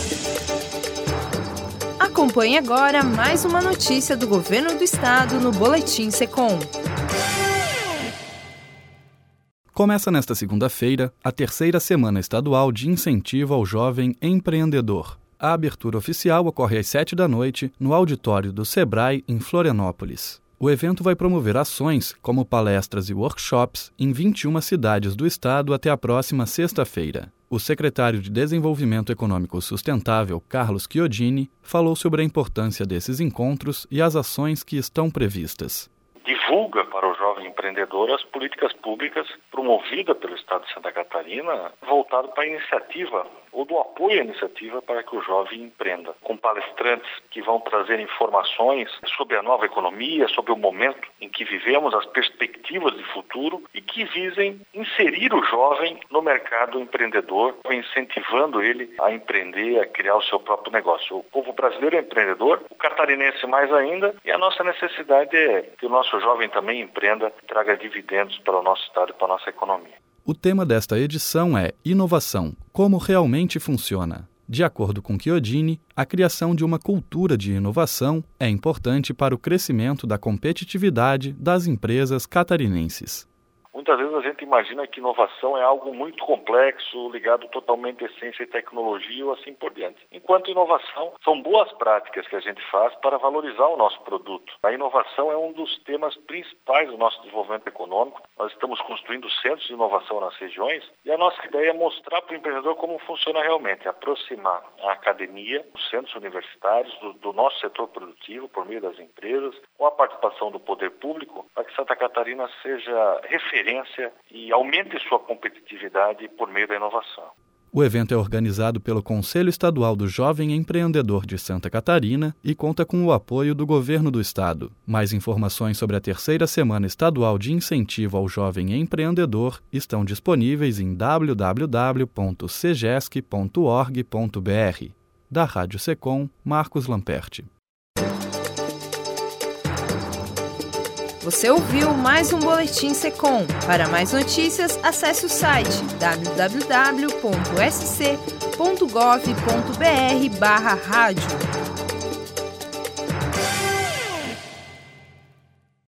Acompanhe agora mais uma notícia do Governo do Estado no Boletim Secom. Começa nesta segunda-feira a terceira semana estadual de incentivo ao jovem empreendedor. A abertura oficial ocorre às 19h no auditório do Sebrae, em Florianópolis. O evento vai promover ações, como palestras e workshops, em 21 cidades do estado até a próxima sexta-feira. O secretário de Desenvolvimento Econômico Sustentável, Carlos Chiodini, falou sobre a importância desses encontros e as ações que estão previstas. Divulga para o jovem empreendedor as políticas públicas promovidas pelo Estado de Santa Catarina, voltado para a iniciativa ou do apoio à iniciativa para que o jovem empreenda, com palestrantes que vão trazer informações sobre a nova economia, sobre o momento em que vivemos, as perspectivas de futuro e que visem inserir o jovem no mercado empreendedor, incentivando ele a empreender, a criar o seu próprio negócio. O povo brasileiro é empreendedor, o catarinense mais ainda, e a nossa necessidade é que o nosso jovem também empreenda e traga dividendos para o nosso estado e para a nossa economia. O tema desta edição é Inovação, como realmente funciona. De acordo com Chiodini, a criação de uma cultura de inovação é importante para o crescimento da competitividade das empresas catarinenses. Muitas vezes a gente imagina que inovação é algo muito complexo, ligado totalmente à ciência e tecnologia ou assim por diante. Enquanto inovação são boas práticas que a gente faz para valorizar o nosso produto. A inovação é um dos temas principais do nosso desenvolvimento econômico. Nós estamos construindo centros de inovação nas regiões e a nossa ideia é mostrar para o empreendedor como funciona realmente, aproximar a academia, os centros universitários, do nosso setor produtivo por meio das empresas, com a participação do poder público, para que Santa Catarina seja referência e aumente sua competitividade por meio da inovação. O evento é organizado pelo Conselho Estadual do Jovem Empreendedor de Santa Catarina e conta com o apoio do Governo do Estado. Mais informações sobre a terceira semana estadual de incentivo ao jovem empreendedor estão disponíveis em www.cegesc.org.br. Da Rádio Secom, Marcos Lamperti. Você ouviu mais um Boletim Secom. Para mais notícias, acesse o site www.sc.gov.br/rádio.